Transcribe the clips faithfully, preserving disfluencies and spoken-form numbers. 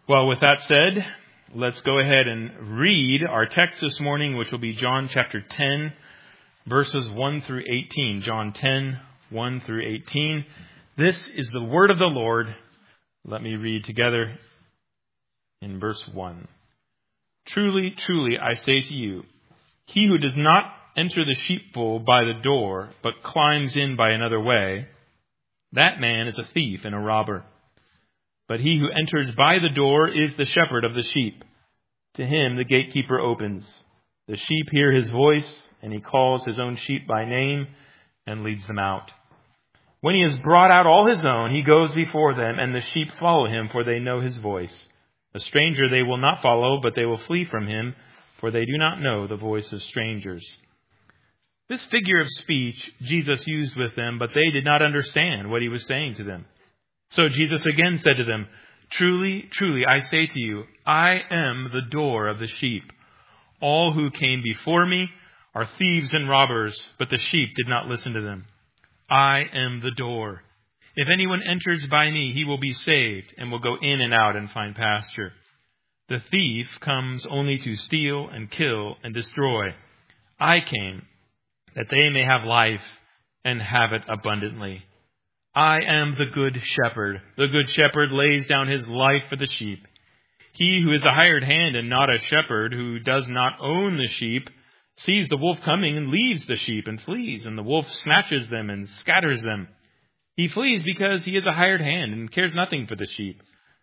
Well, with that said, let's go ahead and read our text this morning, which will be John chapter ten, verses one through eighteen. John ten, one through eighteen. This is the word of the Lord. Let me read together in verse one. Truly, truly, I say to you, he who does not enter the sheepfold by the door, but climbs in by another way, that man is a thief and a robber. But he who enters by the door is the shepherd of the sheep. To him the gatekeeper opens. The sheep hear his voice, and he calls his own sheep by name and leads them out. When he has brought out all his own, he goes before them, and the sheep follow him, for they know his voice. A stranger they will not follow, but they will flee from him, for they do not know the voice of strangers. This figure of speech Jesus used with them, but they did not understand what he was saying to them. So Jesus again said to them, Truly, truly, I say to you, I am the door of the sheep. All who came before me are thieves and robbers, but the sheep did not listen to them. I am the door. If anyone enters by me, he will be saved and will go in and out and find pasture. The thief comes only to steal and kill and destroy. I came that they may have life and have it abundantly. I am the good shepherd. The good shepherd lays down his life for the sheep. He who is a hired hand and not a shepherd, who does not own the sheep, sees the wolf coming and leaves the sheep and flees, and the wolf snatches them and scatters them. He flees because he is a hired hand and cares nothing for the sheep.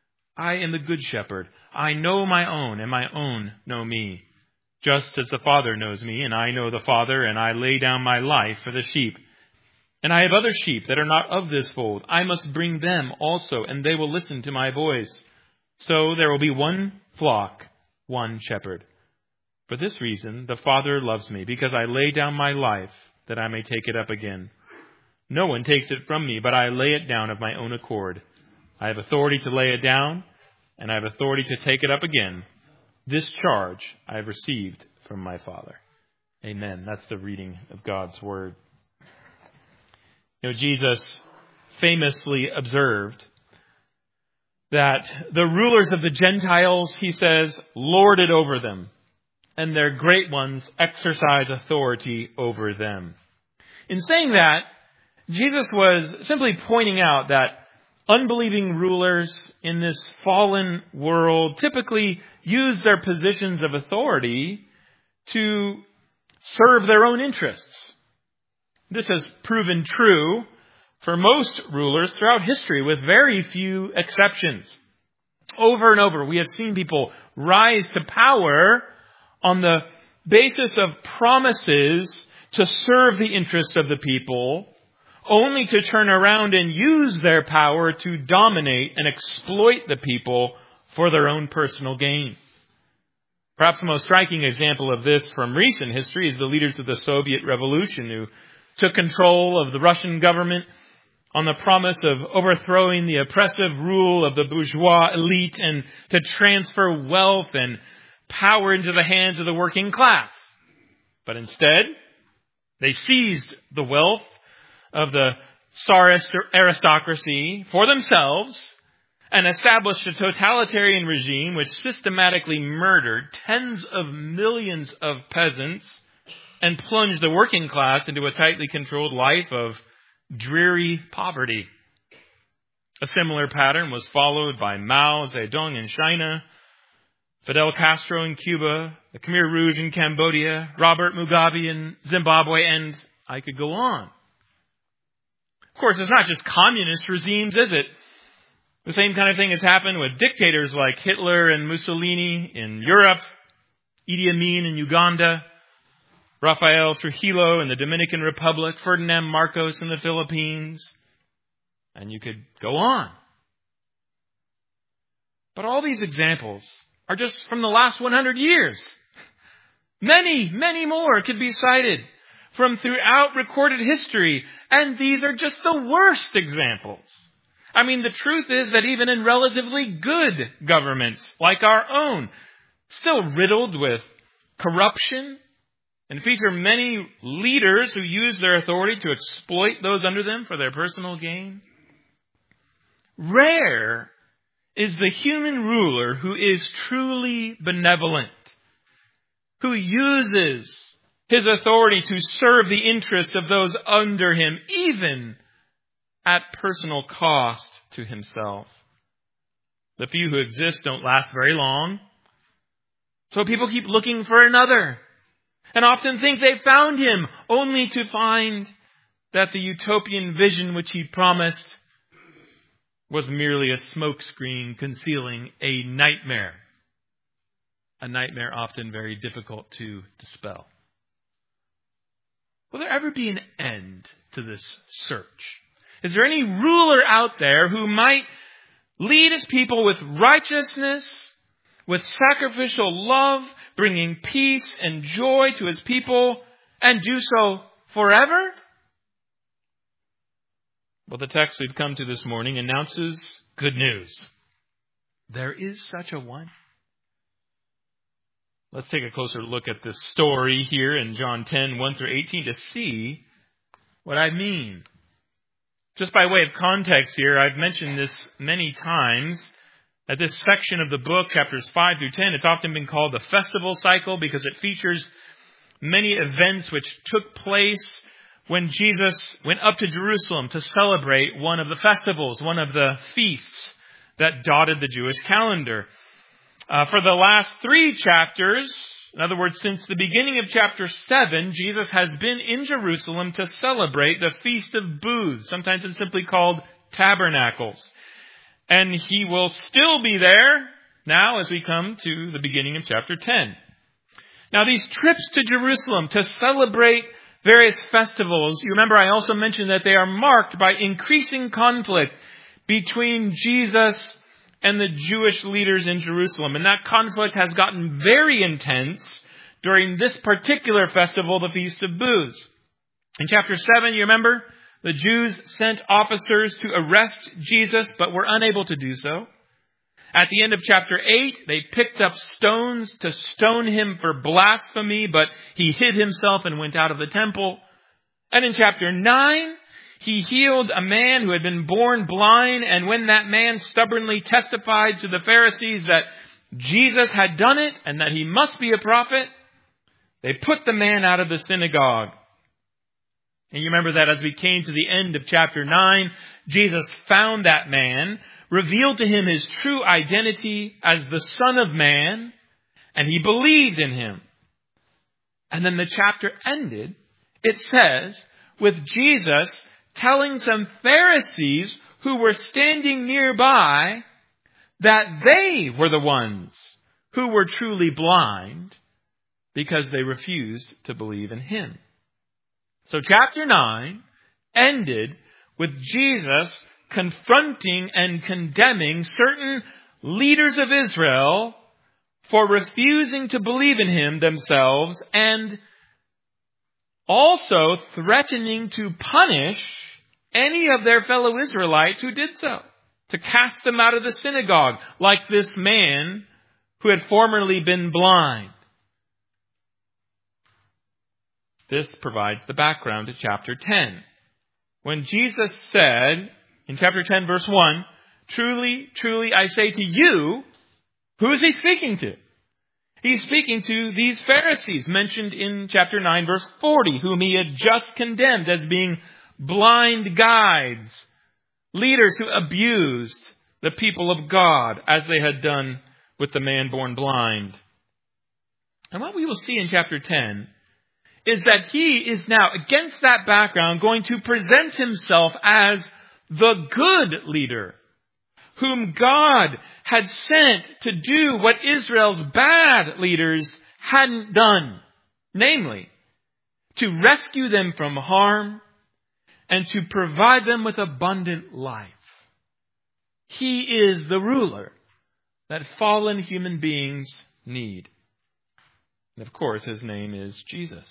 I am the good shepherd. I know my own, and my own know me. Just as the Father knows me, and I know the Father, and I lay down my life for the sheep. And I have other sheep that are not of this fold. I must bring them also, and they will listen to my voice. So there will be one flock, one shepherd. For this reason, the Father loves me, because I lay down my life, that I may take it up again. No one takes it from me, but I lay it down of my own accord. I have authority to lay it down, and I have authority to take it up again. This charge I have received from my Father. Amen. That's the reading of God's word. You know, Jesus famously observed that the rulers of the Gentiles, he says, lord it over them, and their great ones exercise authority over them. In saying that, Jesus was simply pointing out that unbelieving rulers in this fallen world typically use their positions of authority to serve their own interests. This has proven true for most rulers throughout history, with very few exceptions. Over and over, we have seen people rise to power on the basis of promises to serve the interests of the people, only to turn around and use their power to dominate and exploit the people for their own personal gain. Perhaps the most striking example of this from recent history is the leaders of the Soviet Revolution, who took control of the Russian government on the promise of overthrowing the oppressive rule of the bourgeois elite and to transfer wealth and power into the hands of the working class. But instead, they seized the wealth of the Tsarist aristocracy for themselves and established a totalitarian regime which systematically murdered tens of millions of peasants and plunged the working class into a tightly controlled life of dreary poverty. A similar pattern was followed by Mao Zedong in China, Fidel Castro in Cuba, the Khmer Rouge in Cambodia, Robert Mugabe in Zimbabwe, and I could go on. Of course, it's not just communist regimes, is it? The same kind of thing has happened with dictators like Hitler and Mussolini in Europe, Idi Amin in Uganda, Rafael Trujillo in the Dominican Republic, Ferdinand Marcos in the Philippines, and you could go on. But all these examples are just from the last one hundred years. Many, many more could be cited from throughout recorded history, and these are just the worst examples. I mean, the truth is that even in relatively good governments like our own, still riddled with corruption and feature many leaders who use their authority to exploit those under them for their personal gain, rare is the human ruler who is truly benevolent, who uses his authority to serve the interests of those under him, even at personal cost to himself. The few who exist don't last very long, so people keep looking for another, and often think they found him, only to find that the utopian vision which he promised was merely a smokescreen concealing a nightmare. A nightmare often very difficult to dispel. Will there ever be an end to this search? Is there any ruler out there who might lead his people with righteousness, with sacrificial love, bringing peace and joy to his people, and do so forever? Well, the text we've come to this morning announces good news. There is such a one. Let's take a closer look at this story here in John ten, one through eighteen to see what I mean. Just by way of context here, I've mentioned this many times. At this section of the book, chapters five through ten, it's often been called the festival cycle because it features many events which took place when Jesus went up to Jerusalem to celebrate one of the festivals, one of the feasts that dotted the Jewish calendar. Uh, for the last three chapters, in other words, since the beginning of chapter seven, Jesus has been in Jerusalem to celebrate the Feast of Booths. Sometimes it's simply called Tabernacles. And he will still be there now as we come to the beginning of chapter ten. Now, these trips to Jerusalem to celebrate various festivals, you remember I also mentioned that they are marked by increasing conflict between Jesus and the Jewish leaders in Jerusalem. And that conflict has gotten very intense during this particular festival, the Feast of Booths. In chapter seven, you remember, the Jews sent officers to arrest Jesus, but were unable to do so. At the end of chapter eight, they picked up stones to stone him for blasphemy, but he hid himself and went out of the temple. And in chapter nine, he healed a man who had been born blind, and when that man stubbornly testified to the Pharisees that Jesus had done it and that he must be a prophet, they put the man out of the synagogue. And you remember that as we came to the end of chapter nine, Jesus found that man, revealed to him his true identity as the Son of Man, and he believed in him. And then the chapter ended, it says, with Jesus telling some Pharisees who were standing nearby that they were the ones who were truly blind because they refused to believe in him. So chapter nine ended with Jesus confronting and condemning certain leaders of Israel for refusing to believe in him themselves, and also threatening to punish any of their fellow Israelites who did so, to cast them out of the synagogue, like this man who had formerly been blind. This provides the background to chapter ten. When Jesus said, in chapter ten, verse one, "Truly, truly, I say to you," who is he speaking to? He's speaking to these Pharisees mentioned in chapter nine, verse forty, whom he had just condemned as being blind guides, leaders who abused the people of God as they had done with the man born blind. And what we will see in chapter ten is that he is now, against that background, going to present himself as the good leader, whom God had sent to do what Israel's bad leaders hadn't done, namely, to rescue them from harm and to provide them with abundant life. He is the ruler that fallen human beings need. And of course, his name is Jesus.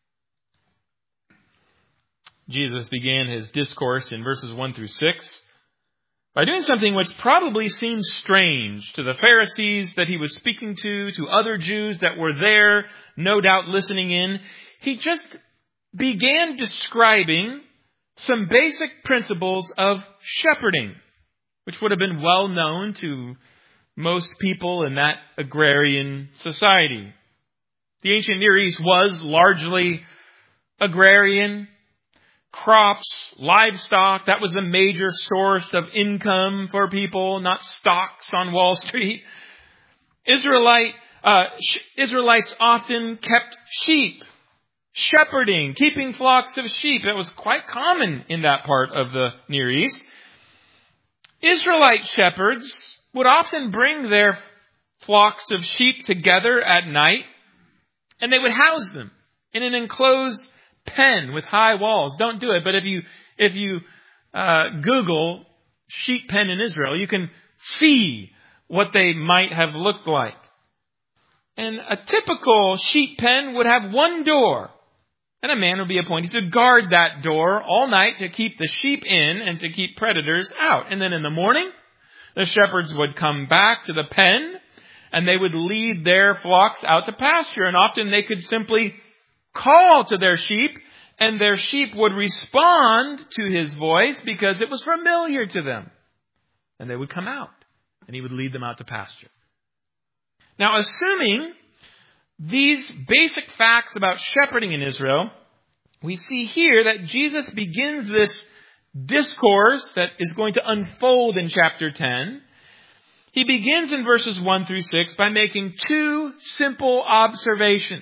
Jesus began his discourse in verses one through six by doing something which probably seemed strange to the Pharisees that he was speaking to, to other Jews that were there, no doubt listening in. He just began describing some basic principles of shepherding, which would have been well known to most people in that agrarian society. The ancient Near East was largely agrarian. Crops, livestock, that was the major source of income for people, not stocks on Wall Street. Israelite, uh, Israelites often kept sheep, shepherding, keeping flocks of sheep. That was quite common in that part of the Near East. Israelite shepherds would often bring their flocks of sheep together at night, and they would house them in an enclosed pen with high walls. Don't do it, but if you if you uh, Google sheep pen in Israel, you can see what they might have looked like. And a typical sheep pen would have one door, and a man would be appointed to guard that door all night to keep the sheep in and to keep predators out. And then in the morning, the shepherds would come back to the pen, and they would lead their flocks out to pasture. And often they could simply call to their sheep, and their sheep would respond to his voice because it was familiar to them. And they would come out, and he would lead them out to pasture. Now, assuming these basic facts about shepherding in Israel, we see here that Jesus begins this discourse that is going to unfold in chapter ten. He begins in verses one through six by making two simple observations.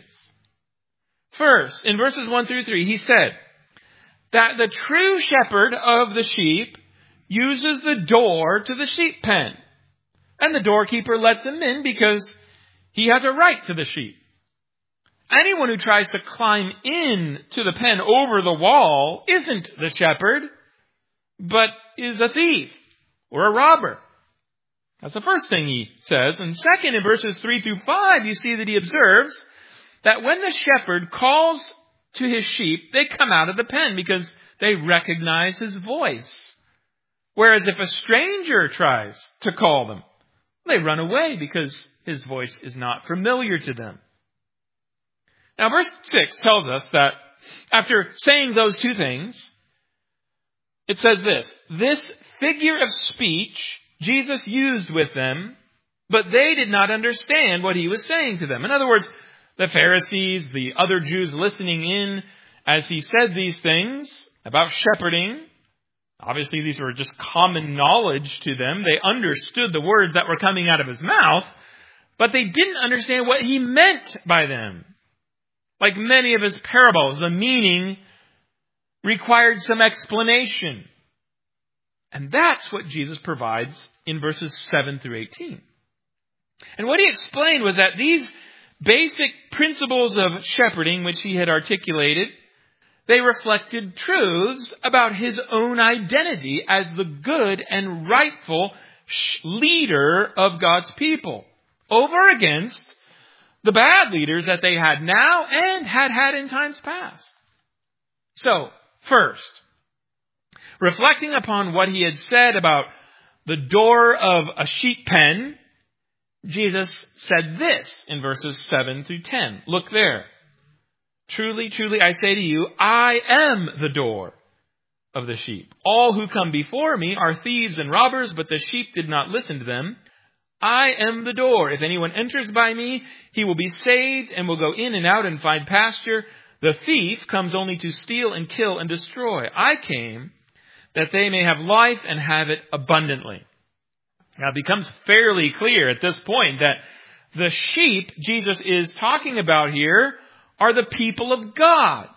First, in verses one through three, he said that the true shepherd of the sheep uses the door to the sheep pen. And the doorkeeper lets him in because he has a right to the sheep. Anyone who tries to climb in to the pen over the wall isn't the shepherd, but is a thief or a robber. That's the first thing he says. And second, in verses three through five, you see that he observes that when the shepherd calls to his sheep, they come out of the pen because they recognize his voice. Whereas if a stranger tries to call them, they run away because his voice is not familiar to them. Now, verse six tells us that after saying those two things, it says this: this figure of speech Jesus used with them, but they did not understand what he was saying to them. In other words, the Pharisees, the other Jews listening in as he said these things about shepherding, obviously these were just common knowledge to them. They understood the words that were coming out of his mouth, but they didn't understand what he meant by them. Like many of his parables, the meaning required some explanation. And that's what Jesus provides in verses seven through eighteen. And what he explained was that these basic principles of shepherding, which he had articulated, they reflected truths about his own identity as the good and rightful leader of God's people, over against the bad leaders that they had now and had had in times past. So, first, reflecting upon what he had said about the door of a sheep pen, Jesus said this in verses seven through ten. Look there. Truly, truly, I say to you, I am the door of the sheep. All who come before me are thieves and robbers, but the sheep did not listen to them. I am the door. If anyone enters by me, he will be saved and will go in and out and find pasture. The thief comes only to steal and kill and destroy. I came that they may have life and have it abundantly. Now, it becomes fairly clear at this point that the sheep Jesus is talking about here are the people of God.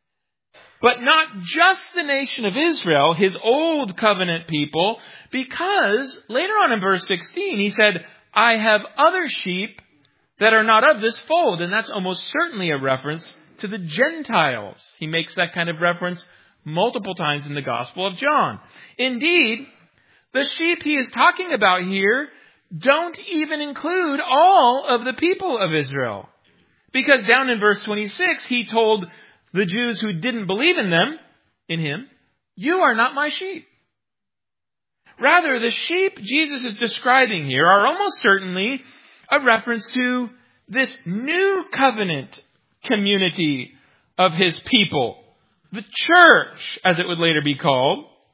But not just the nation of Israel, his old covenant people, because later on in verse sixteen, he said, I have other sheep that are not of this fold. And that's almost certainly a reference to the Gentiles. He makes that kind of reference multiple times in the Gospel of John. Indeed, the sheep he is talking about here don't even include all of the people of Israel. Because down in verse twenty-six, he told the Jews who didn't believe in them, in him, you are not my sheep. Rather, the sheep Jesus is describing here are almost certainly a reference to this new covenant community of his people, the church, as it would later be called.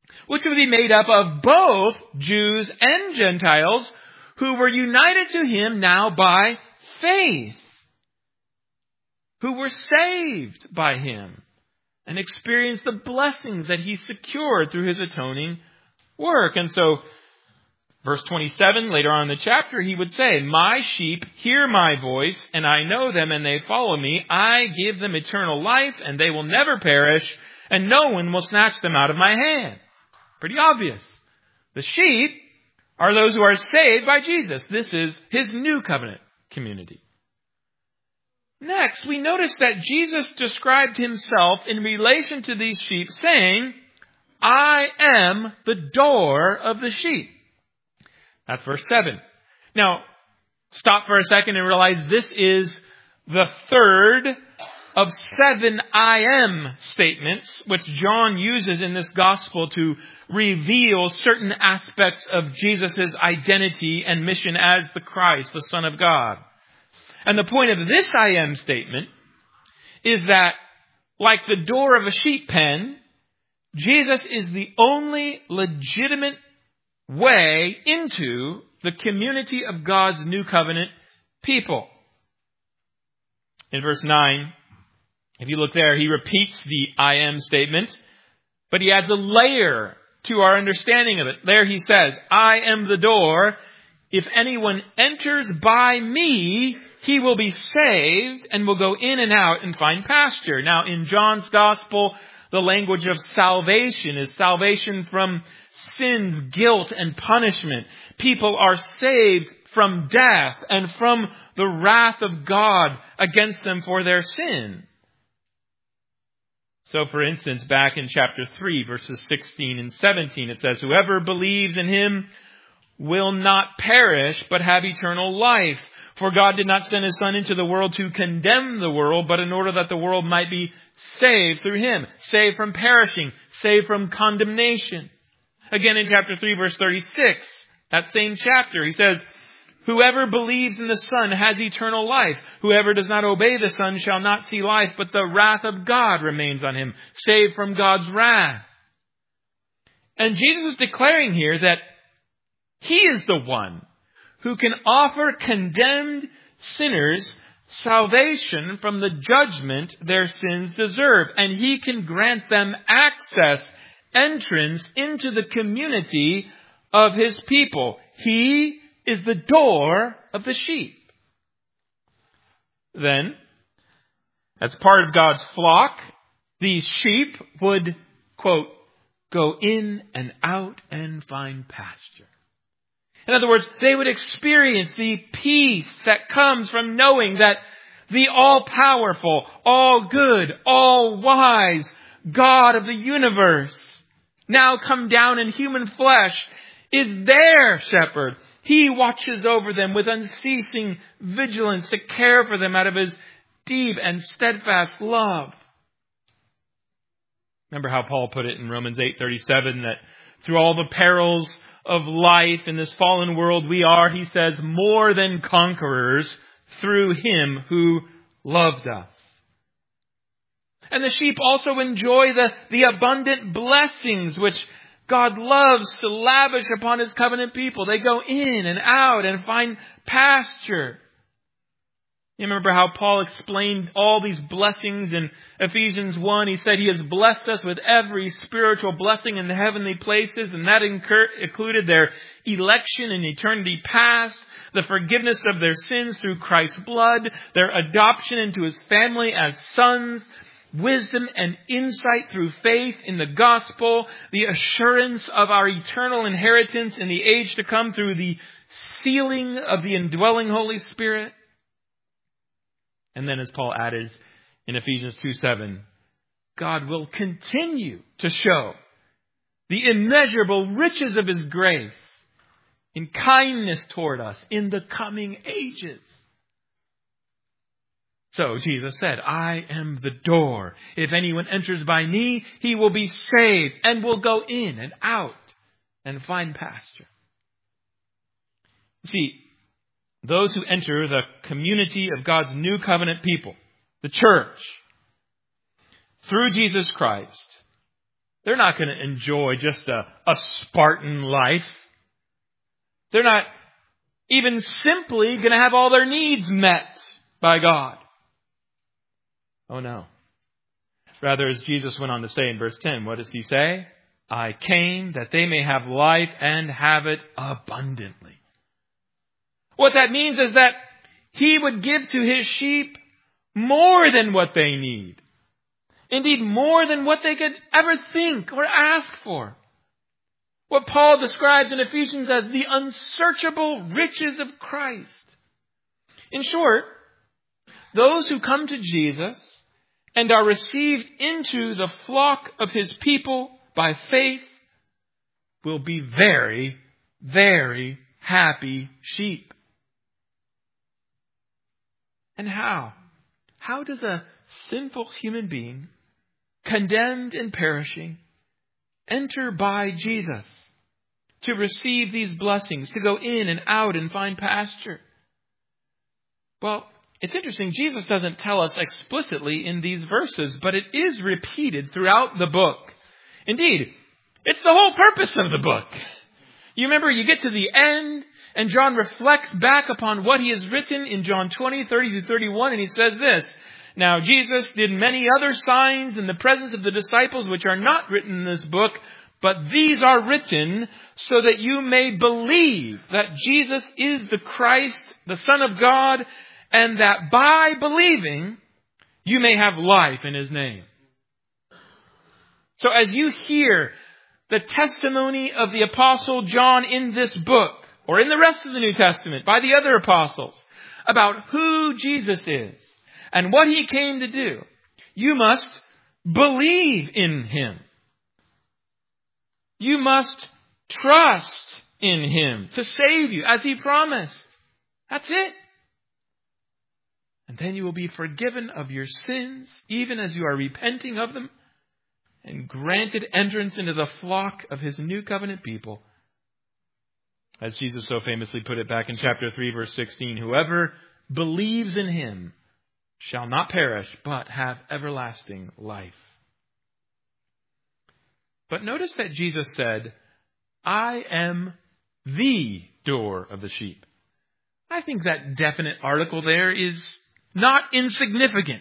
which would be made up of both Jews and Gentiles who were united to him now by faith, who were saved by him and experienced the blessings that he secured through his atoning work. And so, verse twenty-seven, later on in the chapter, he would say, "My sheep hear my voice, and I know them, and they follow me. I give them eternal life, and they will never perish, and no one will snatch them out of my hand." Pretty obvious. The sheep are those who are saved by Jesus. This is his new covenant community. Next, we notice that Jesus described himself in relation to these sheep, saying, "I am the door of the sheep." That's verse seven. Now, stop for a second and realize this is the third of seven I am statements which John uses in this gospel to reveal certain aspects of Jesus' identity and mission as the Christ, the Son of God. And the point of this I am statement is that, like the door of a sheep pen, Jesus is the only legitimate way into the community of God's new covenant people. In verse nine, if you look there, he repeats the I am statement, but he adds a layer to our understanding of it. There he says, "I am the door. If anyone enters by me, he will be saved and will go in and out and find pasture." Now, in John's gospel, the language of salvation is salvation from sin's guilt and punishment. People are saved from death and from the wrath of God against them for their sin. So, for instance, back in chapter three, verses sixteen and seventeen, it says, "Whoever believes in him will not perish, but have eternal life. For God did not send his Son into the world to condemn the world, but in order that the world might be saved through him." Saved from perishing, saved from condemnation. Again, in chapter three, verse thirty-six, that same chapter, he says, "Whoever believes in the Son has eternal life. Whoever does not obey the Son shall not see life, but the wrath of God remains on him." Saved from God's wrath. And Jesus is declaring here that he is the one who can offer condemned sinners salvation from the judgment their sins deserve. And he can grant them access, entrance into the community of his people. He is the door of the sheep. Then, as part of God's flock, these sheep would, quote, "go in and out and find pasture." In other words, they would experience the peace that comes from knowing that the all-powerful, all-good, all-wise God of the universe, now come down in human flesh, is their shepherd. He watches over them with unceasing vigilance to care for them out of his deep and steadfast love. Remember how Paul put it in Romans eight thirty-seven, that through all the perils of life in this fallen world, we are, he says, more than conquerors through him who loved us. And the sheep also enjoy the, the abundant blessings which God loves to lavish upon his covenant people. They go in and out and find pasture. You remember how Paul explained all these blessings in Ephesians one. He said he has blessed us with every spiritual blessing in the heavenly places, and that included their election in eternity past, the forgiveness of their sins through Christ's blood, their adoption into his family as sons, wisdom and insight through faith in the gospel, the assurance of our eternal inheritance in the age to come through the sealing of the indwelling Holy Spirit. And then, as Paul added in Ephesians two seven, God will continue to show the immeasurable riches of his grace in kindness toward us in the coming ages. So Jesus said, "I am the door. If anyone enters by me, he will be saved and will go in and out and find pasture." See, those who enter the community of God's new covenant people, the church, through Jesus Christ, They're not going to enjoy just a, a Spartan life. They're not even simply going to have all their needs met by God. Oh no. Rather, as Jesus went on to say in verse ten, what does he say? I came that they may have life and have it abundantly. What that means is that he would give to his sheep more than what they need. Indeed, more than what they could ever think or ask for. What Paul describes in Ephesians as the unsearchable riches of Christ. In short, those who come to Jesus and are received into the flock of his people by faith will be very, very happy sheep. And how? How does a sinful human being, condemned and perishing, enter by Jesus to receive these blessings, to go in and out and find pasture? Well, it's interesting. Jesus doesn't tell us explicitly in these verses, but it is repeated throughout the book. Indeed, it's the whole purpose of the book. You remember, you get to the end, and John reflects back upon what he has written in John twenty, thirty to thirty-one, and he says this, Now Jesus did many other signs in the presence of the disciples which are not written in this book, but these are written so that you may believe that Jesus is the Christ, the Son of God, and that by believing you may have life in his name. So as you hear the testimony of the Apostle John in this book, or in the rest of the New Testament by the other apostles, about who Jesus is and what he came to do, you must believe in him. You must trust in him to save you as he promised. That's it. And then you will be forgiven of your sins, even as you are repenting of them, and granted entrance into the flock of his new covenant people. As Jesus so famously put it back in chapter three, verse sixteen, whoever believes in him shall not perish, but have everlasting life. But notice that Jesus said, I am the door of the sheep. I think that definite article there is not insignificant.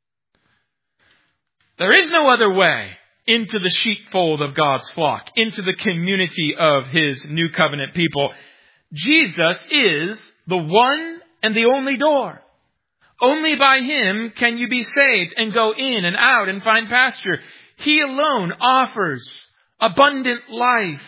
There is no other way into the sheepfold of God's flock, into the community of his new covenant people. Jesus is the one and the only door. Only by him can you be saved and go in and out and find pasture. He alone offers abundant life.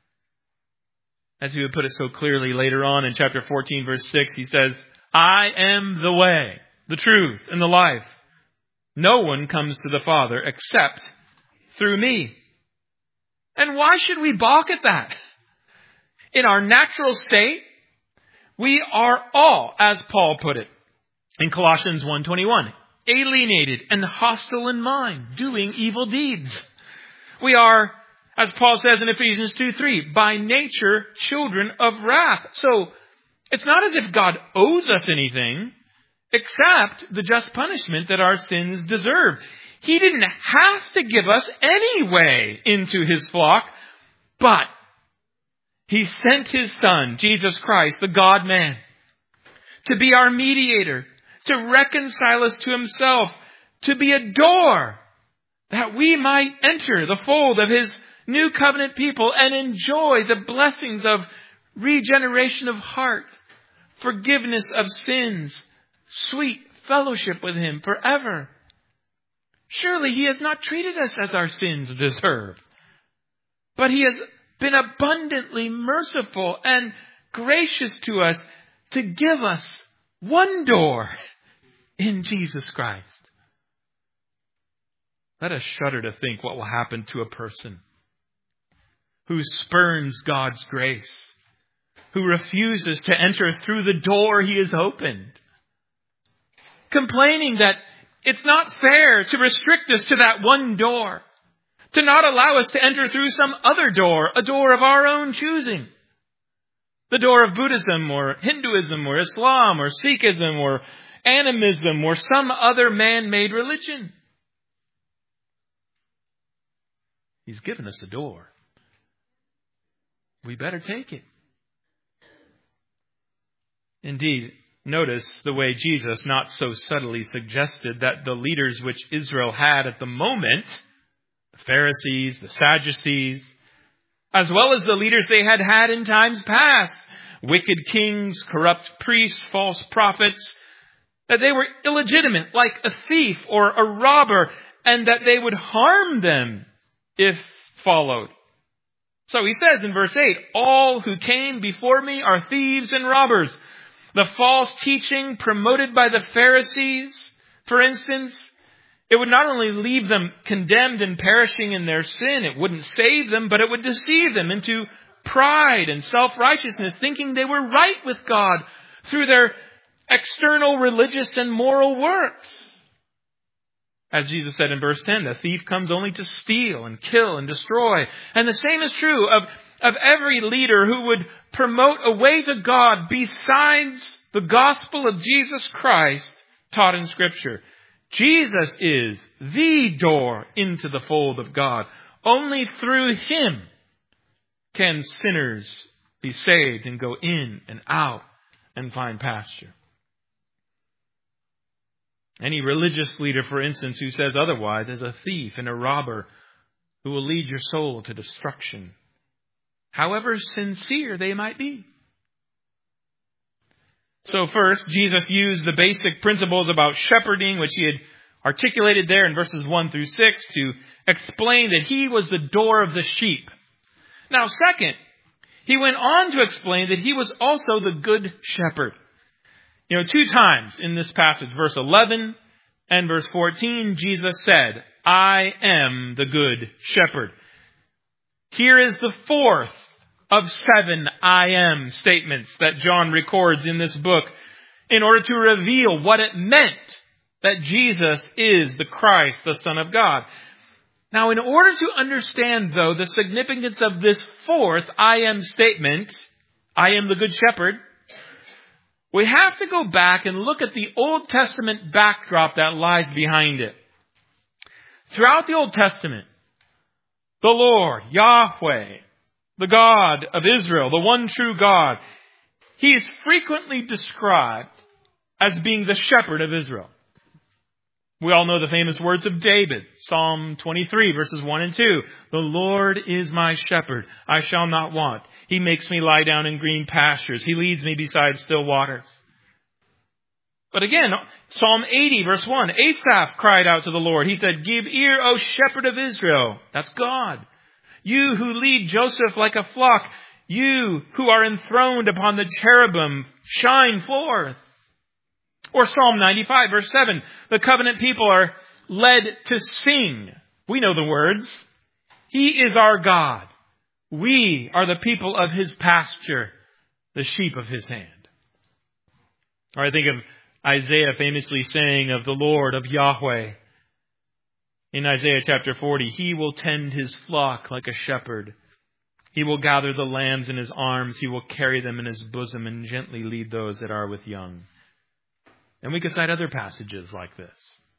As he would put it so clearly later on in chapter fourteen, verse six, he says, I am the way, the truth, and the life. No one comes to the Father except through me. And why should we balk at that? In our natural state, we are all, as Paul put it in Colossians one twenty-one, alienated and hostile in mind, doing evil deeds. We are, as Paul says in Ephesians two three, by nature children of wrath. So it's not as if God owes us anything except the just punishment that our sins deserve. He didn't have to give us any way into his flock, but he sent his Son, Jesus Christ, the God-man, to be our mediator, to reconcile us to himself, to be a door that we might enter the fold of his new covenant people and enjoy the blessings of regeneration of heart, forgiveness of sins, sweet fellowship with him forever. Surely he has not treated us as our sins deserve, but he has been abundantly merciful and gracious to us to give us one door in Jesus Christ. Let us shudder to think what will happen to a person who spurns God's grace, who refuses to enter through the door he has opened, complaining that it's not fair to restrict us to that one door, to not allow us to enter through some other door, a door of our own choosing. The door of Buddhism or Hinduism or Islam or Sikhism or animism or some other man-made religion. He's given us a door. We better take it. Indeed, notice the way Jesus not so subtly suggested that the leaders which Israel had at the moment, the Pharisees, the Sadducees, as well as the leaders they had had in times past, wicked kings, corrupt priests, false prophets, that they were illegitimate, like a thief or a robber, and that they would harm them if followed. So he says in verse eight, all who came before me are thieves and robbers. The false teaching promoted by the Pharisees, for instance, it would not only leave them condemned and perishing in their sin, it wouldn't save them, but it would deceive them into pride and self-righteousness, thinking they were right with God through their external religious and moral works. As Jesus said in verse ten, the thief comes only to steal and kill and destroy. And the same is true of, of every leader who would promote a way to God besides the gospel of Jesus Christ taught in Scripture. Jesus is the door into the fold of God. Only through Him can sinners be saved and go in and out and find pasture. Any religious leader, for instance, who says otherwise is a thief and a robber who will lead your soul to destruction, however sincere they might be. So first, Jesus used the basic principles about shepherding, which He had articulated there in verses one through six, to explain that He was the door of the sheep. Now second, He went on to explain that He was also the good shepherd. You know, two times in this passage, verse eleven and verse fourteen, Jesus said, I am the good shepherd. Here is the fourth of seven I am statements that John records in this book in order to reveal what it meant that Jesus is the Christ, the Son of God. Now, in order to understand, though, the significance of this fourth I am statement, I am the good shepherd, we have to go back and look at the Old Testament backdrop that lies behind it. Throughout the Old Testament, the Lord, Yahweh, the God of Israel, the one true God, He is frequently described as being the shepherd of Israel. We all know the famous words of David, Psalm twenty-three, verses one and two. The Lord is my shepherd, I shall not want. He makes me lie down in green pastures. He leads me beside still waters. But again, Psalm eighty, verse one, Asaph cried out to the Lord. He said, give ear, O shepherd of Israel. That's God. You who lead Joseph like a flock, you who are enthroned upon the cherubim, shine forth. Or Psalm ninety-five, verse seven, the covenant people are led to sing. We know the words. He is our God. We are the people of His pasture, the sheep of His hand. Or I think of Isaiah famously saying of the Lord, of Yahweh, in Isaiah chapter forty, He will tend His flock like a shepherd. He will gather the lambs in His arms. He will carry them in His bosom and gently lead those that are with young. And we could cite other passages like this.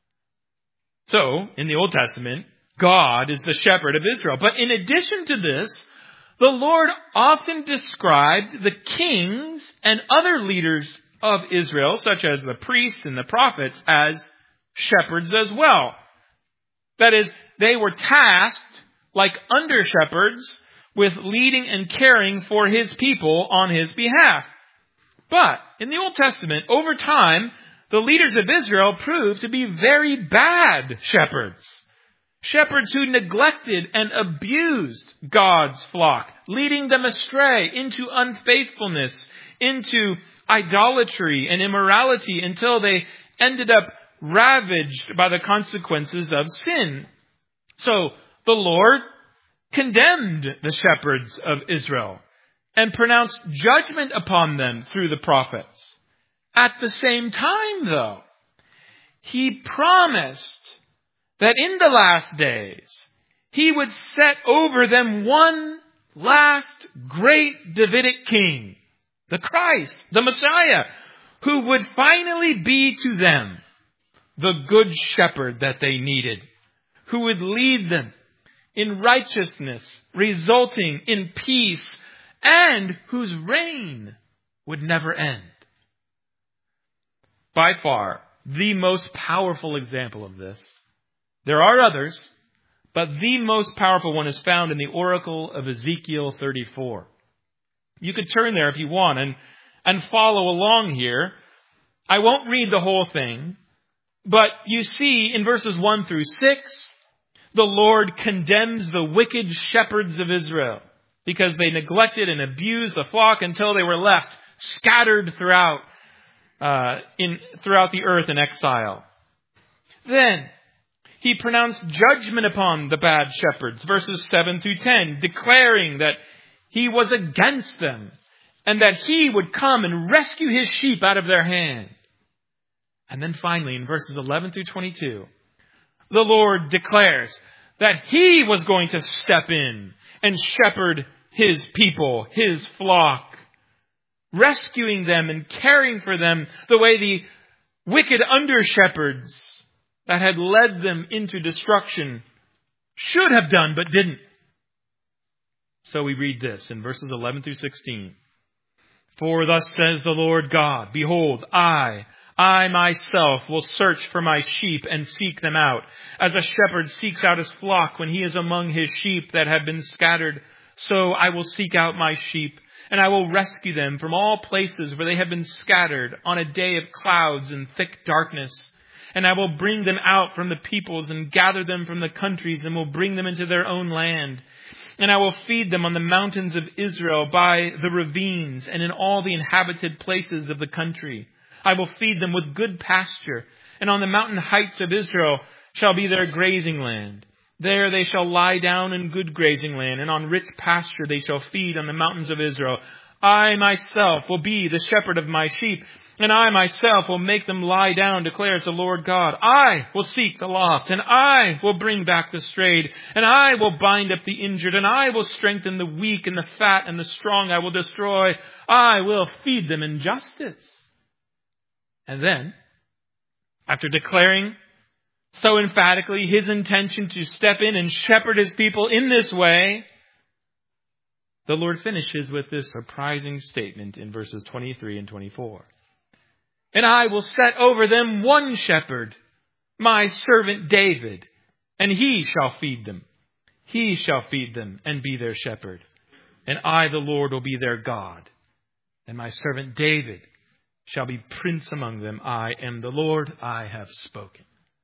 So, in the Old Testament, God is the shepherd of Israel. But in addition to this, the Lord often described the kings and other leaders of Israel, such as the priests and the prophets, as shepherds as well. That is, they were tasked, like under shepherds, with leading and caring for His people on His behalf. But in the Old Testament, over time, the leaders of Israel proved to be very bad shepherds. Shepherds who neglected and abused God's flock, leading them astray into unfaithfulness, into idolatry and immorality until they ended up ravaged by the consequences of sin. So the Lord condemned the shepherds of Israel and pronounced judgment upon them through the prophets. At the same time, though, He promised that in the last days, He would set over them one last great Davidic king, the Christ, the Messiah, who would finally be to them the good shepherd that they needed, who would lead them in righteousness, resulting in peace, and whose reign would never end. By far, the most powerful example of this. There are others, but the most powerful one is found in the oracle of Ezekiel thirty-four. You could turn there if you want and, and follow along here. I won't read the whole thing, but you see in verses one through six, the Lord condemns the wicked shepherds of Israel because they neglected and abused the flock until they were left scattered throughout uh, in throughout the earth in exile. Then he pronounced judgment upon the bad shepherds, verses seven through ten, declaring that he was against them and that he would come and rescue his sheep out of their hand. And then finally, in verses eleven through twenty-two, the Lord declares that he was going to step in and shepherd his people, his flock, rescuing them and caring for them the way the wicked under-shepherds that had led them into destruction should have done but didn't. So we read this in verses eleven through sixteen. For thus says the Lord God, behold, I, I myself will search for my sheep and seek them out, as a shepherd seeks out his flock when he is among his sheep that have been scattered. So I will seek out my sheep, and I will rescue them from all places where they have been scattered on a day of clouds and thick darkness. And I will bring them out from the peoples and gather them from the countries and will bring them into their own land. And I will feed them on the mountains of Israel by the ravines and in all the inhabited places of the country. I will feed them with good pasture, and on the mountain heights of Israel shall be their grazing land. There they shall lie down in good grazing land, and on rich pasture they shall feed on the mountains of Israel. I myself will be the shepherd of my sheep, and I myself will make them lie down, declares the Lord God. I will seek the lost, and I will bring back the strayed, and I will bind up the injured, and I will strengthen the weak, and the fat and the strong I will destroy. I will feed them in justice. And then, after declaring so emphatically his intention to step in and shepherd his people in this way, the Lord finishes with this surprising statement in verses twenty-three and twenty-four. And I will set over them one shepherd, my servant David, and he shall feed them. He shall feed them and be their shepherd. And I, the Lord, will be their God. And my servant David shall be prince among them. I am the Lord, I have spoken.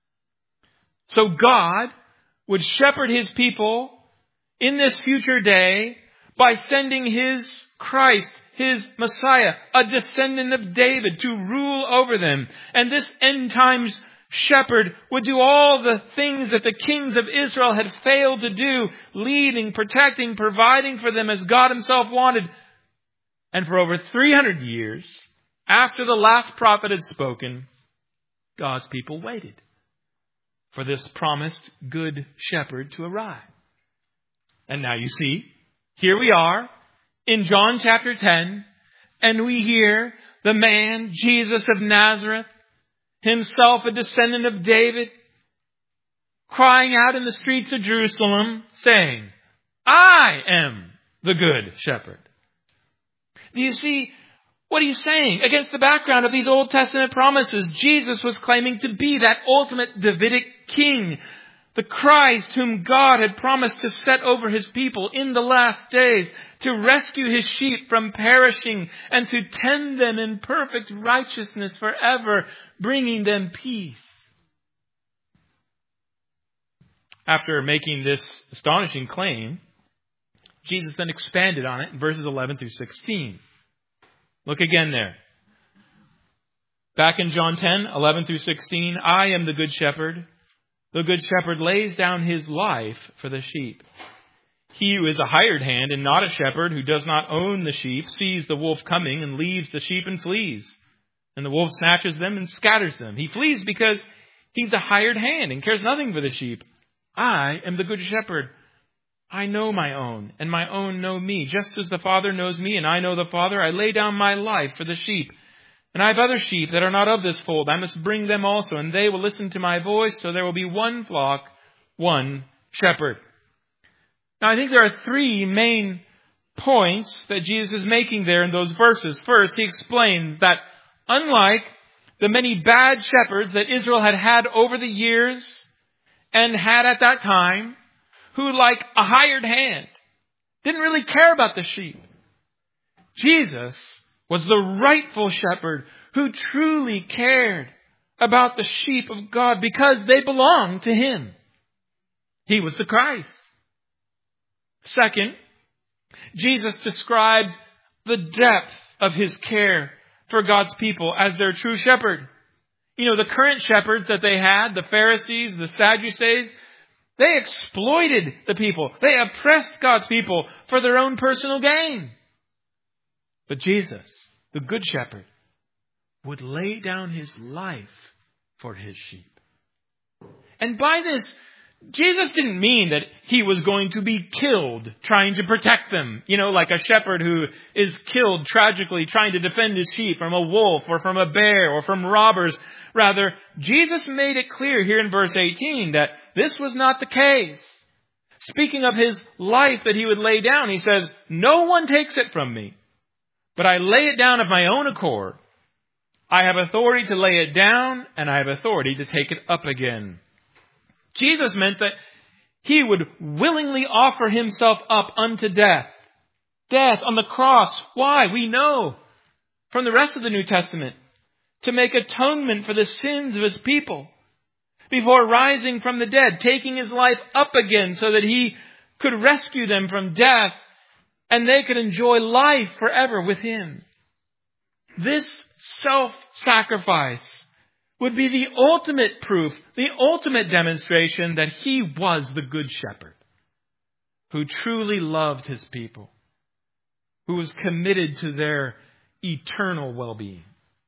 So God would shepherd his people in this future day by sending his Christ, his Messiah, a descendant of David, to rule over them. And this end times shepherd would do all the things that the kings of Israel had failed to do, leading, protecting, providing for them as God himself wanted. And for over three hundred years, after the last prophet had spoken, God's people waited for this promised good shepherd to arrive. And now you see, here we are in John chapter ten, and we hear the man, Jesus of Nazareth, himself a descendant of David, crying out in the streets of Jerusalem, saying, I am the good shepherd. Do you see what he's saying? Against the background of these Old Testament promises, Jesus was claiming to be that ultimate Davidic king, the Christ whom God had promised to set over his people in the last days, to rescue his sheep from perishing and to tend them in perfect righteousness forever, bringing them peace. After making this astonishing claim, Jesus then expanded on it in verses eleven through sixteen. Look again there. Back in John ten, eleven through sixteen, I am the good shepherd. The good shepherd lays down his life for the sheep. He who is a hired hand and not a shepherd, who does not own the sheep, sees the wolf coming and leaves the sheep and flees. And the wolf snatches them and scatters them. He flees because he's a hired hand and cares nothing for the sheep. I am the good shepherd. I know my own, and my own know me. Just as the Father knows me, and I know the Father, I lay down my life for the sheep. And I have other sheep that are not of this fold. I must bring them also, and they will listen to my voice, so there will be one flock, one shepherd. Now, I think there are three main points that Jesus is making there in those verses. First, he explains that unlike the many bad shepherds that Israel had had over the years and had at that time, who, like a hired hand, didn't really care about the sheep, Jesus was the rightful shepherd who truly cared about the sheep of God because they belonged to him. He was the Christ. Second, Jesus described the depth of his care for God's people as their true shepherd. You know, the current shepherds that they had, the Pharisees, the Sadducees, they exploited the people. They oppressed God's people for their own personal gain. But Jesus, the good shepherd, would lay down his life for his sheep. And by this, Jesus didn't mean that he was going to be killed trying to protect them. You know, like a shepherd who is killed tragically trying to defend his sheep from a wolf or from a bear or from robbers. Rather, Jesus made it clear here in verse eighteen that this was not the case. Speaking of his life that he would lay down, he says, "No one takes it from me, but I lay it down of my own accord. I have authority to lay it down, and I have authority to take it up again." Jesus meant that he would willingly offer himself up unto death. Death on the cross. Why? We know from the rest of the New Testament. To make atonement for the sins of his people. Before rising from the dead, taking his life up again so that he could rescue them from death and they could enjoy life forever with him. This self-sacrifice would be the ultimate proof, the ultimate demonstration that he was the good shepherd who truly loved his people, who was committed to their eternal well-being.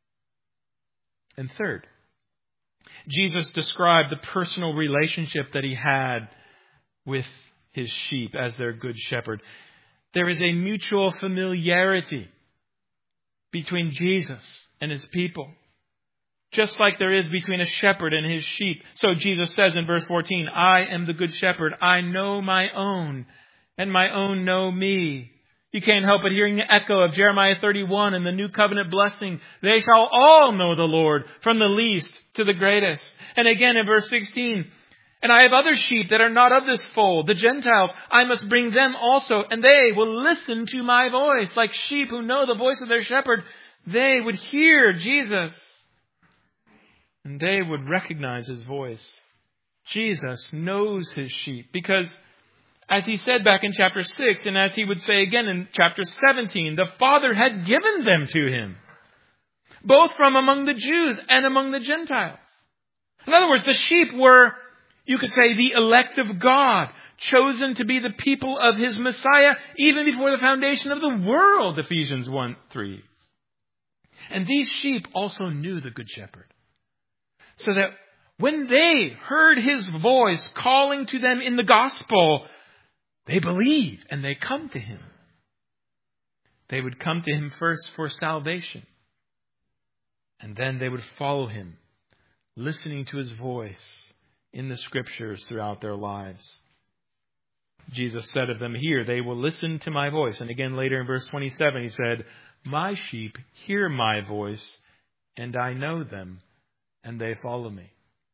And third, Jesus described the personal relationship that he had with his sheep as their good shepherd. There is a mutual familiarity between Jesus and his people, just like there is between a shepherd and his sheep. So Jesus says in verse fourteen, "I am the good shepherd. I know my own, and my own know me." You can't help but hearing the echo of Jeremiah thirty-one and the new covenant blessing. "They shall all know the Lord, from the least to the greatest." And again in verse sixteen, "And I have other sheep that are not of this fold, the Gentiles. I must bring them also, and they will listen to my voice." Like sheep who know the voice of their shepherd, they would hear Jesus. And they would recognize his voice. Jesus knows his sheep because, as he said back in chapter six, and as he would say again in chapter seventeen, the Father had given them to him, both from among the Jews and among the Gentiles. In other words, the sheep were, you could say, the elect of God, chosen to be the people of his Messiah, even before the foundation of the world, Ephesians one three. And these sheep also knew the Good Shepherd, so that when they heard his voice calling to them in the gospel, they believe and they come to him. They would come to him first for salvation. And then they would follow him, listening to his voice in the scriptures throughout their lives. Jesus said of them here, "They will listen to my voice." And again later in verse twenty-seven, he said, "My sheep hear my voice, and I know them, and they follow me."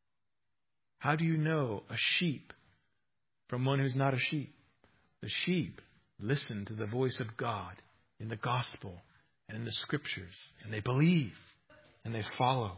How do you know a sheep from one who's not a sheep? The sheep listen to the voice of God in the gospel and in the scriptures, and they believe and they follow.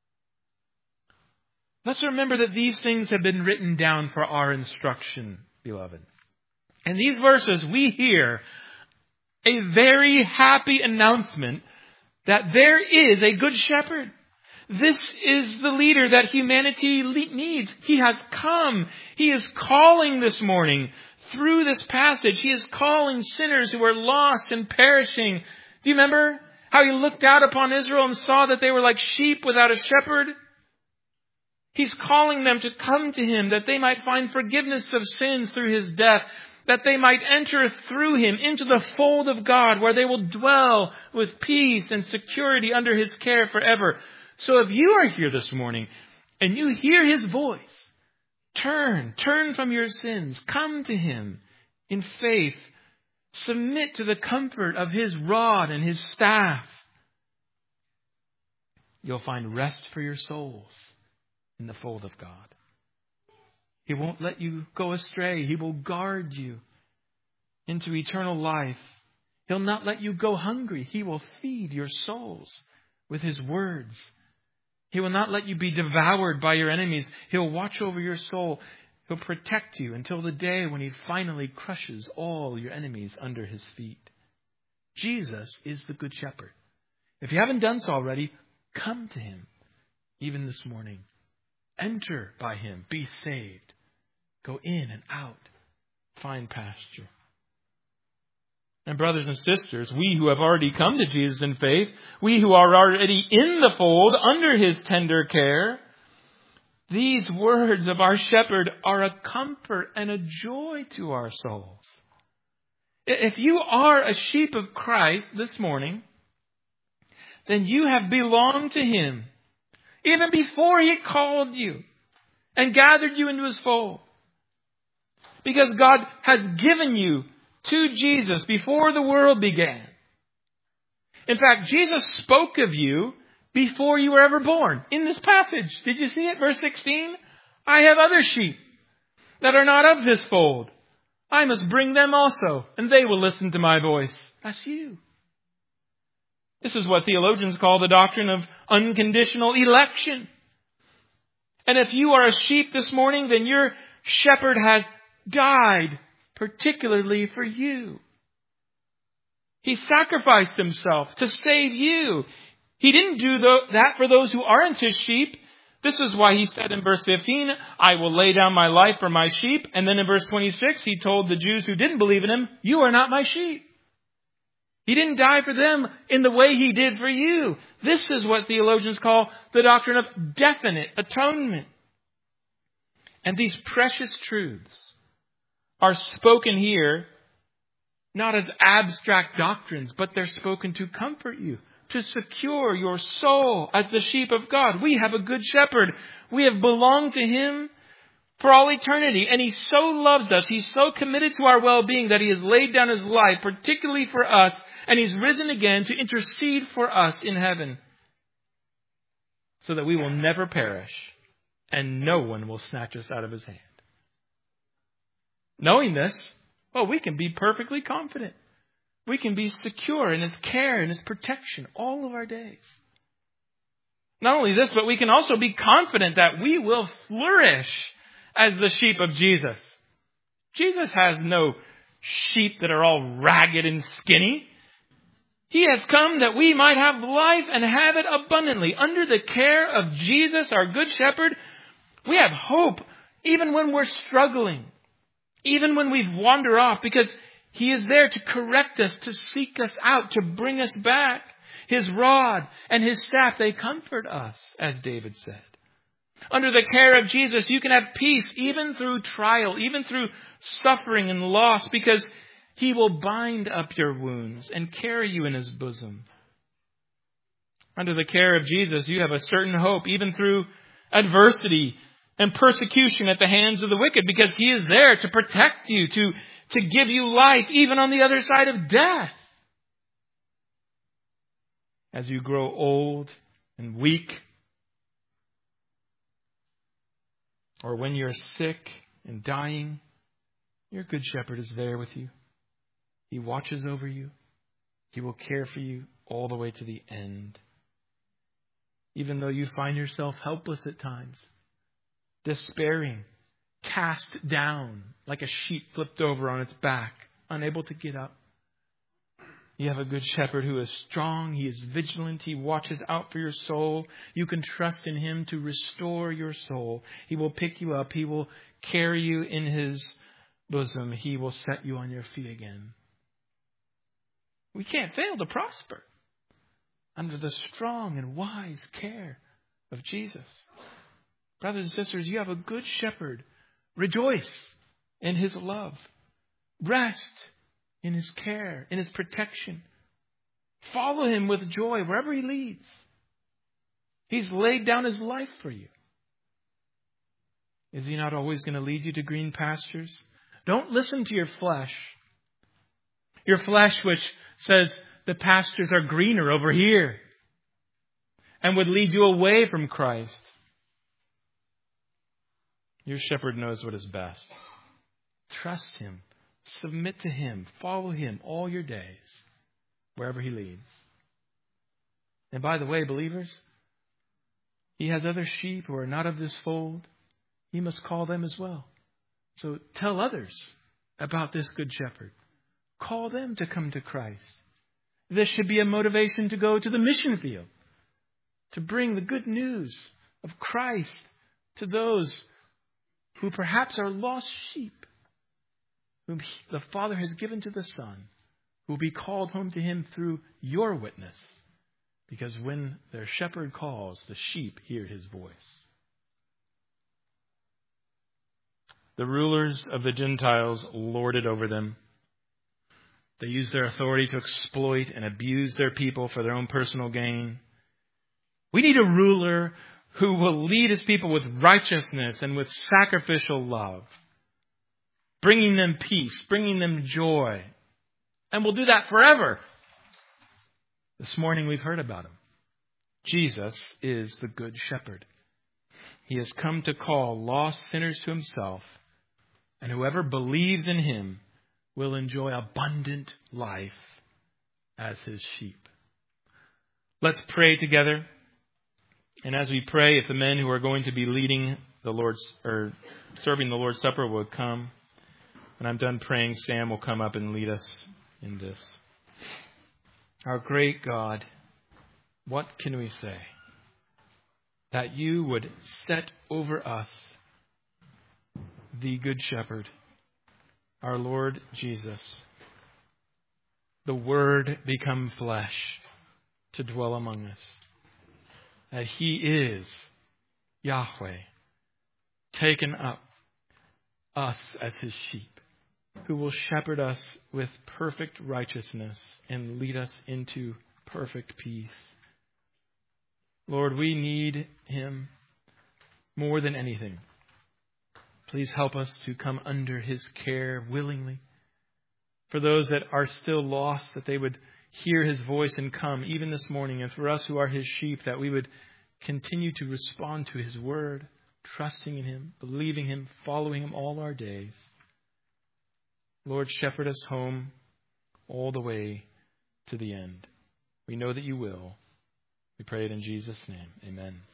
Let's remember that these things have been written down for our instruction, beloved. In these verses, we hear a very happy announcement that there is a good shepherd. This is the leader that humanity needs. He has come. He is calling this morning. Through this passage, he is calling sinners who are lost and perishing. Do you remember how he looked out upon Israel and saw that they were like sheep without a shepherd? He's calling them to come to him, that they might find forgiveness of sins through his death, that they might enter through him into the fold of God, where they will dwell with peace and security under his care forever. So if you are here this morning and you hear his voice, turn, turn from your sins, come to him. in faith, submit to the comfort of His rod and His staff, you'll find rest for your souls in the fold of God. He won't let you go astray. He will guard you into eternal life. He'll not let you go hungry. He will feed your souls with His words. He will not let you be devoured by your enemies. He'll watch over your soul. He'll protect you until the day when He finally crushes all your enemies under His feet. Jesus is the Good Shepherd. If you haven't done so already, come to Him even this morning. Enter by Him. Be saved. Go in and out. Find pasture. And brothers and sisters, we who have already come to Jesus in faith, we who are already in the fold under His tender care, these words of our shepherd are a comfort and a joy to our souls. If you are a sheep of Christ this morning, then you have belonged to Him even before He called you and gathered you into His fold. Because God has given you to Jesus before the world began. In fact, Jesus spoke of you before you were ever born. In this passage, did you see it? Verse sixteen, I have other sheep that are not of this fold. I must bring them also, and they will listen to my voice. That's you. This is what theologians call the doctrine of unconditional election. And if you are a sheep this morning, then your shepherd has died particularly for you. He sacrificed Himself to save you. He didn't do that for those who aren't His sheep. This is why He said in verse fifteen, I will lay down my life for my sheep. And then in verse twenty-six, He told the Jews who didn't believe in Him, you are not my sheep. He didn't die for them in the way He did for you. This is what theologians call the doctrine of definite atonement. And these precious truths are spoken here not as abstract doctrines, but they're spoken to comfort you, to secure your soul as the sheep of God. We have a good shepherd. We have belonged to Him for all eternity. And He so loves us. He's so committed to our well-being that He has laid down His life, particularly for us. And He's risen again to intercede for us in heaven so that we will never perish and no one will snatch us out of His hand. Knowing this, well, we can be perfectly confident. We can be secure in His care and His protection all of our days. Not only this, but we can also be confident that we will flourish as the sheep of Jesus. Jesus has no sheep that are all ragged and skinny. He has come that we might have life and have it abundantly. Under the care of Jesus, our good shepherd, we have hope even when we're struggling. Even when we wander off, because He is there to correct us, to seek us out, to bring us back. His rod and His staff, they comfort us, as David said. Under the care of Jesus, you can have peace even through trial, even through suffering and loss, because He will bind up your wounds and carry you in His bosom. Under the care of Jesus, you have a certain hope, even through adversity and persecution at the hands of the wicked, because He is there to protect you, to, to give you life, even on the other side of death. As you grow old and weak, or when you're sick and dying, your good shepherd is there with you. He watches over you. He will care for you all the way to the end. Even though you find yourself helpless at times, despairing, cast down like a sheep flipped over on its back, unable to get up. You have a good shepherd who is strong. He is vigilant. He watches out for your soul. You can trust in Him to restore your soul. He will pick you up. He will carry you in His bosom. He will set you on your feet again. We can't fail to prosper under the strong and wise care of Jesus. Brothers and sisters, you have a good shepherd. Rejoice in His love. Rest in His care, in His protection. Follow Him with joy wherever He leads. He's laid down His life for you. Is He not always going to lead you to green pastures? Don't listen to your flesh. Your flesh which says the pastures are greener over here and would lead you away from Christ. Your shepherd knows what is best. Trust him. Submit to him. Follow him all your days, wherever he leads. And by the way, believers, he has other sheep who are not of this fold. He must call them as well. So tell others about this good shepherd. Call them to come to Christ. This should be a motivation to go to the mission field, to bring the good news of Christ to those who perhaps are lost sheep, whom the Father has given to the Son, who will be called home to him through your witness. Because when their shepherd calls, the sheep hear his voice. The rulers of the Gentiles lorded over them. They use their authority to exploit and abuse their people for their own personal gain. We need a ruler who will lead his people with righteousness and with sacrificial love, bringing them peace, bringing them joy. And we'll do that forever. This morning we've heard about him. Jesus is the Good Shepherd. He has come to call lost sinners to himself, and whoever believes in him will enjoy abundant life as his sheep. Let's pray together. And as we pray, if the men who are going to be leading the Lord's or serving the Lord's Supper would come, when I'm done praying, Sam will come up and lead us in this. Our great God, what can we say? That you would set over us the Good Shepherd, our Lord Jesus, the Word become flesh to dwell among us. That he is Yahweh, taken up us as his sheep, who will shepherd us with perfect righteousness and lead us into perfect peace. Lord, we need him more than anything. Please help us to come under his care willingly. For those that are still lost, that they would hear his voice and come, even this morning. And for us who are his sheep, that we would continue to respond to his word, trusting in him, believing him, following him all our days. Lord, shepherd us home all the way to the end. We know that you will. We pray it in Jesus' name. Amen.